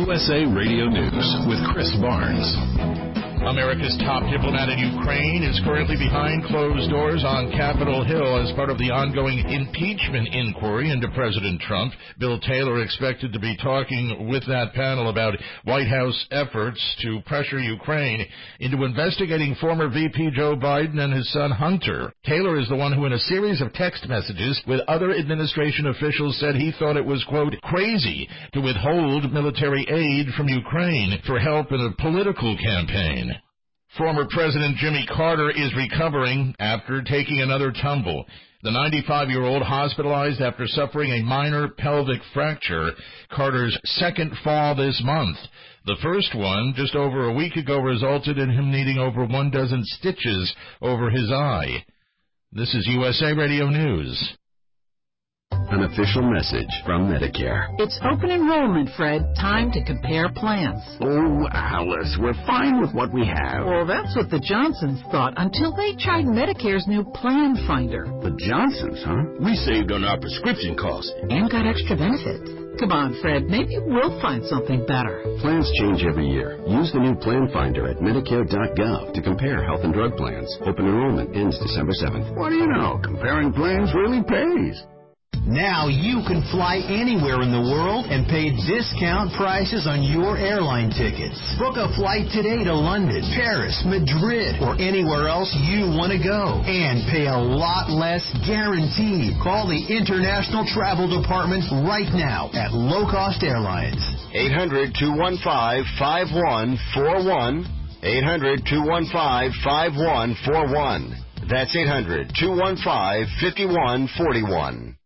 USA Radio News with Chris Barnes. America's top diplomat in Ukraine is currently behind closed doors on Capitol Hill as part of the ongoing impeachment inquiry into President Trump. Bill Taylor expected to be talking with that panel about White House efforts to pressure Ukraine into investigating former VP Joe Biden and his son Hunter. Taylor is the one who, in a series of text messages with other administration officials, said he thought it was, quote, crazy to withhold military aid from Ukraine for help in a political campaign. Former President Jimmy Carter is recovering after taking another tumble. The 95-year-old hospitalized after suffering a minor pelvic fracture, Carter's second fall this month. The first one, just over a week ago, resulted in him needing over 12 stitches over his eye. This is USA Radio News. An official message from Medicare. It's open enrollment, Fred. Time to compare plans. Oh, Alice, we're fine with what we have. Well, that's what the Johnsons thought until they tried Medicare's new Plan Finder. The Johnsons, huh? We saved on our prescription costs. And got extra benefits. Come on, Fred. Maybe we'll find something better. Plans change every year. Use the new Plan Finder at Medicare.gov to compare health and drug plans. Open enrollment ends December 7th. What do you know? Comparing plans really pays. Now you can fly anywhere in the world and pay discount prices on your airline tickets. Book a flight today to London, Paris, Madrid, or anywhere else you want to go. And pay a lot less guaranteed. Call the International Travel Department right now at Low Cost Airlines. 800-215-5141. 800-215-5141. That's 800-215-5141.